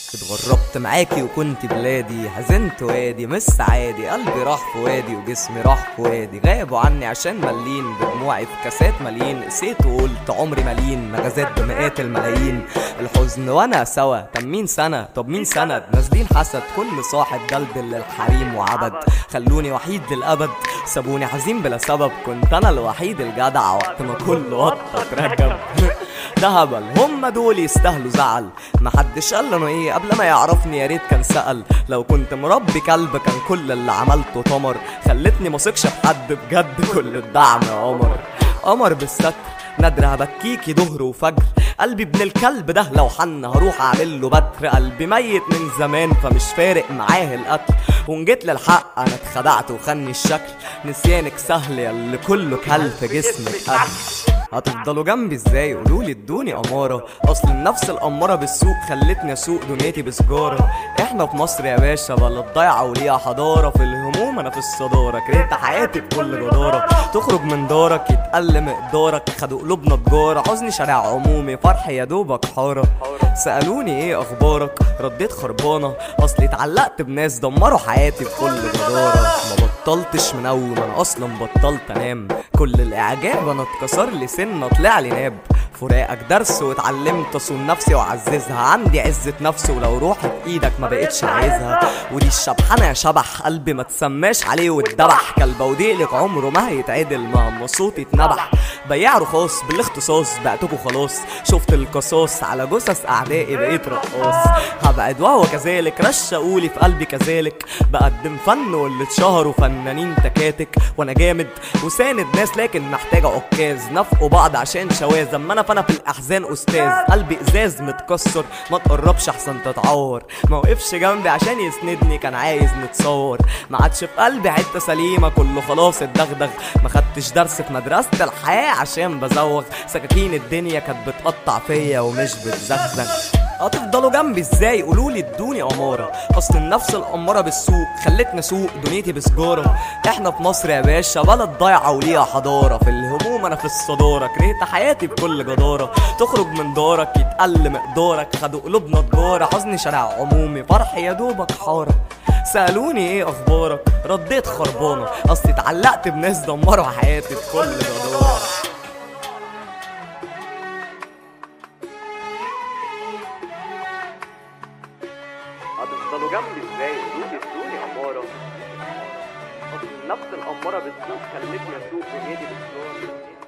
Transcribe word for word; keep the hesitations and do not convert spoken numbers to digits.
اتغربت معاكي وكنت بلادي، حزنت وادي مش عادي، قلبي راح في وادي وجسمي راح في وادي، غابوا عني عشان ملين بدموعي في كاسات مليين، قسيت وقلت عمري مليين، مجازات بمئات الملايين، الحزن وانا سوا. طب مين سنة؟ طب مين سند؟ نازلين حسد، كل صاحب دلدل للحريم وعبد، خلوني وحيد للأبد، سابوني حزين بلا سبب، كنت انا الوحيد الجدع وقت ما كل وطة اتركب. ده هبل، هم دول يستاهلوا زعل، محدش قال له ايه قبل ما يعرفني، يا ريت كان سأل، لو كنت مربي كلب كان كل اللي عملته تمر، خلتني مثقش بحد بجد، كل الدعم يا قمر. قمر بالستر نادر هبكيكي ظهر وفجر، قلبي ابن الكلب ده لو حن هروح اعمل له بتر، قلبي ميت من زمان فمش فارق معاه القتل، وان جيت للحق انا اتخدعت وخني الشكل، نسيانك سهل ياللي كله كل في جسمك قتل. هتفضلوا جنبي ازاي؟ قولولي ادوني اماره، اصل النفس الاماره بالسوق خلتني اسوق دنيتي بسجاره، احنا في مصر يا باشا بلد ضايعه وليها حضاره، في الهموم انا في الصداره، كرهت حياتي بكل جداره، تخرج من دارك يتقل مقدارك، خدوا قلوبنا تجاره، حزني شارع عمومي، فرح يا دوبك حاره، سالوني ايه اخبارك رديت خربانه، اصلي اتعلقت بناس دمروا حياتي بكل جداره، ما بطلتش من اول ما انا اصلا بطلت انام، كل الاعجاب انا اتكسر لي سنه طلع لي ناب، فراقك درس واتعلمت اصون نفسي واعززها، عندي عزة نفس ولو روحي بايدك ما بقتش عايزها، ودي الشبحانه يا شبح قلبي ما تسماش عليه واتدبح، كلبه وديلك عمره ما هيتعدل مهما صوتي اتنبح، بياع رخاص بالاختصاص بعتكوا خلاص، شفت القصاص على جثث اعدائي بقيت رقاص، هبعد وهو كذلك رشقولي في قلبي كذلك، بقدم فن واللي اتشهروا فنانين تكاتك، وانا جامد وساند ناس لكن محتاجه عكاز، نفقوا بعض عشان شواذ، اما انا فانا في الاحزان استاذ، قلبي ازاز متكسر ما تقربش احسن تتعور، ما وقفش جنبي عشان يسندني كان عايز نتصور، ما عادش في قلبي حته سليمه كله خلاص اتدغدغ، ما خدتش درس في مدرسه الحياه عشان بزوغ، سكاكين الدنيا كانت بتقطع فيا ومش بتزغزغ. هتفضلوا جنبي ازاي؟ قولولي ادوني اماره، اصل النفس الاماره بالسوق خلتني اسوق دنيتي بسجاره، احنا في مصر يا باشا بلد ضايعه وليها حضاره، في الهموم انا في الصداره، كرهت حياتي بكل جداره، تخرج من دارك يتقل مقدارك، خدوا قلوبنا تجاره، حزني شارع عمومي، فرح يا دوبك حاره، سالوني ايه اخبارك رديت خربانه، اصلي اتعلقت بناس دمروا حياتي بكل جداره. هتفضلوا جنبي ازاي؟ قولولي ادوني اماره، اصل النفس الاماره بالسوق خلتني اسوق دنيتي بسجاره.